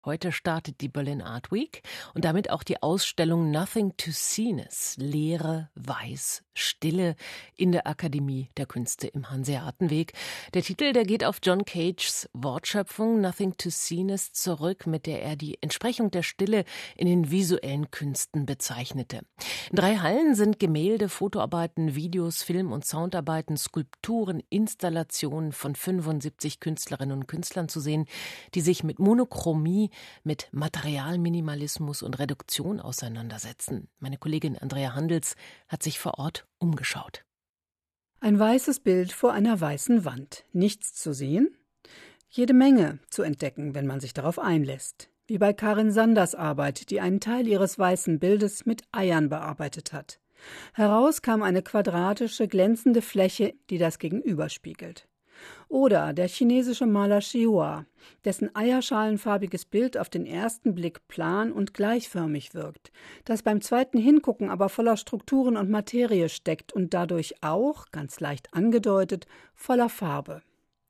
Heute startet die Berlin Art Week und damit auch die Ausstellung Nothing to Seeness, Leere, Weiß, Stille in der Akademie der Künste im Hanseatenweg. Der Titel, der geht auf John Cages Wortschöpfung Nothing to Seeness zurück, mit der er die Entsprechung der Stille in den visuellen Künsten bezeichnete. In 3 Hallen sind Gemälde, Fotoarbeiten, Videos, Film- und Soundarbeiten, Skulpturen, Installationen von 75 Künstlerinnen und Künstlern zu sehen, die sich mit Monochromie, mit Materialminimalismus und Reduktion auseinandersetzen. Meine Kollegin Andrea Handels hat sich vor Ort umgeschaut. Ein weißes Bild vor einer weißen Wand. Nichts zu sehen? Jede Menge zu entdecken, wenn man sich darauf einlässt. Wie bei Karin Sanders Arbeit, die einen Teil ihres weißen Bildes mit Eiern bearbeitet hat. Heraus kam eine quadratische, glänzende Fläche, die das Gegenüber spiegelt. Oder der chinesische Maler Xiua, dessen eierschalenfarbiges Bild auf den ersten Blick plan und gleichförmig wirkt, das beim zweiten Hingucken aber voller Strukturen und Materie steckt und dadurch auch, ganz leicht angedeutet, voller Farbe.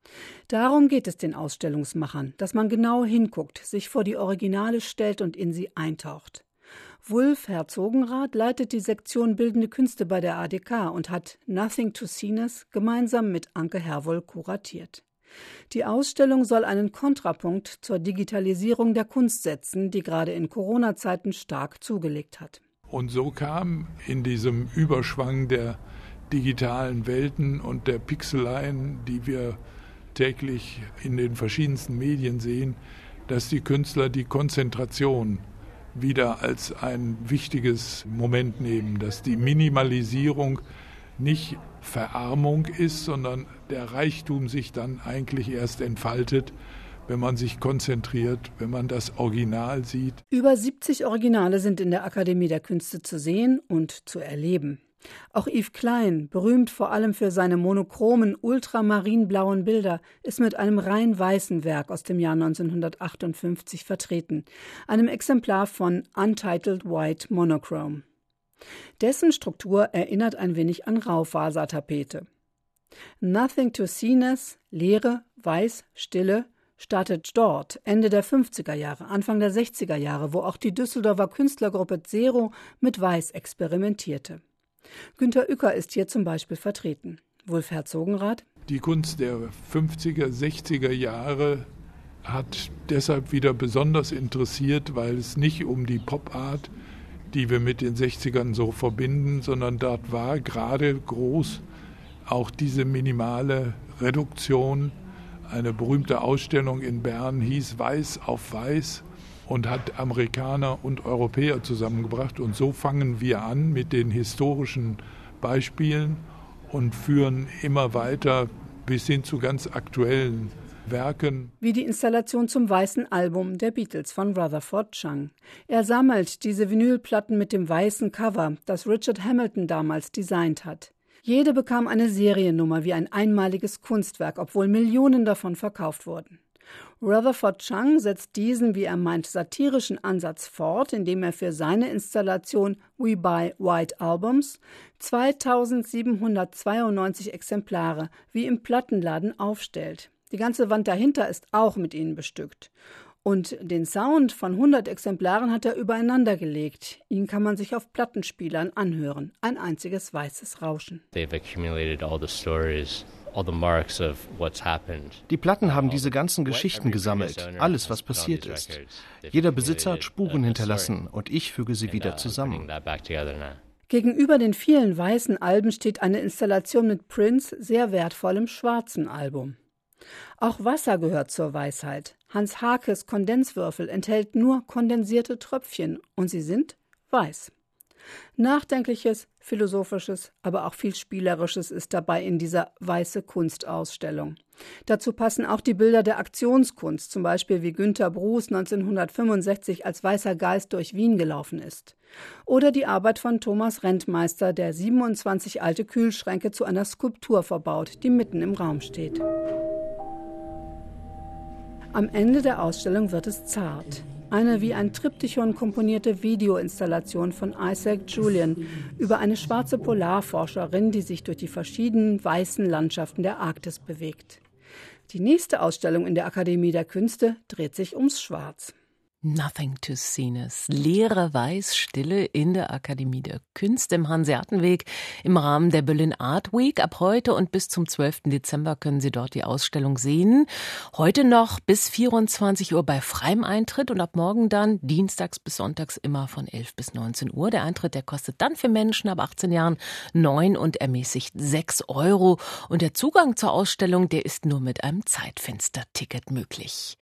Darum geht es den Ausstellungsmachern, dass man genau hinguckt, sich vor die Originale stellt und in sie eintaucht. Wulf Herzogenrath leitet die Sektion Bildende Künste bei der ADK und hat Nothing to Seeness gemeinsam mit Anke Herwoll kuratiert. Die Ausstellung soll einen Kontrapunkt zur Digitalisierung der Kunst setzen, die gerade in Corona-Zeiten stark zugelegt hat. Und so kam in diesem Überschwang der digitalen Welten und der Pixeleien, die wir täglich in den verschiedensten Medien sehen, dass die Künstler die Konzentration wieder als ein wichtiges Moment nehmen, dass die Minimalisierung nicht Verarmung ist, sondern der Reichtum sich dann eigentlich erst entfaltet, wenn man sich konzentriert, wenn man das Original sieht. Über 70 Originale sind in der Akademie der Künste zu sehen und zu erleben. Auch Yves Klein, berühmt vor allem für seine monochromen, ultramarinblauen Bilder, ist mit einem rein weißen Werk aus dem Jahr 1958 vertreten, einem Exemplar von Untitled White Monochrome. Dessen Struktur erinnert ein wenig an Raufasertapete. Nothing to Seeness, Leere, Weiß, Stille, startet dort, Ende der 50er Jahre, Anfang der 60er Jahre, wo auch die Düsseldorfer Künstlergruppe Zero mit Weiß experimentierte. Günter Uecker ist hier zum Beispiel vertreten. Wulf Herzogenrath: Die Kunst der 50er, 60er Jahre hat deshalb wieder besonders interessiert, weil es nicht um die Pop-Art, die wir mit den 60ern so verbinden, sondern dort war gerade groß auch diese minimale Reduktion. Eine berühmte Ausstellung in Bern hieß Weiß auf Weiß und hat Amerikaner und Europäer zusammengebracht. Und so fangen wir an mit den historischen Beispielen und führen immer weiter bis hin zu ganz aktuellen Werken. Wie die Installation zum weißen Album der Beatles von Rutherford Chung. Er sammelt diese Vinylplatten mit dem weißen Cover, das Richard Hamilton damals designt hat. Jede bekam eine Seriennummer wie ein einmaliges Kunstwerk, obwohl Millionen davon verkauft wurden. Rutherford Chung setzt diesen, wie er meint, satirischen Ansatz fort, indem er für seine Installation We Buy White Albums 2792 Exemplare wie im Plattenladen aufstellt. Die ganze Wand dahinter ist auch mit ihnen bestückt. Und den Sound von 100 Exemplaren hat er übereinander gelegt. Ihn kann man sich auf Plattenspielern anhören. Ein einziges weißes Rauschen. They've accumulated all the stories. Die Platten haben diese ganzen Geschichten gesammelt, alles, was passiert ist. Jeder Besitzer hat Spuren hinterlassen und ich füge sie wieder zusammen. Gegenüber den vielen weißen Alben steht eine Installation mit Prince' sehr wertvollem schwarzen Album. Auch Wasser gehört zur Weisheit. Hans Hakes Kondenswürfel enthält nur kondensierte Tröpfchen und sie sind weiß. Nachdenkliches, Philosophisches, aber auch viel Spielerisches ist dabei in dieser weiße Kunstausstellung. Dazu passen auch die Bilder der Aktionskunst, zum Beispiel wie Günter Bruß 1965 als weißer Geist durch Wien gelaufen ist. Oder die Arbeit von Thomas Rentmeister, der 27 alte Kühlschränke zu einer Skulptur verbaut, die mitten im Raum steht. Am Ende der Ausstellung wird es zart. Eine wie ein Triptychon komponierte Videoinstallation von Isaac Julian über eine schwarze Polarforscherin, die sich durch die verschiedenen weißen Landschaften der Arktis bewegt. Die nächste Ausstellung in der Akademie der Künste dreht sich ums Schwarz. Nothing to Seeness. Leere, weiß, Stille in der Akademie der Künste im Hanseatenweg im Rahmen der Berlin Art Week. Ab heute und bis zum 12. Dezember können Sie dort die Ausstellung sehen. Heute noch bis 24 Uhr bei freiem Eintritt und ab morgen dann dienstags bis sonntags immer von 11 bis 19 Uhr. Der Eintritt, der kostet dann für Menschen ab 18 Jahren 9 und ermäßigt 6 €. Und der Zugang zur Ausstellung, der ist nur mit einem Zeitfensterticket möglich.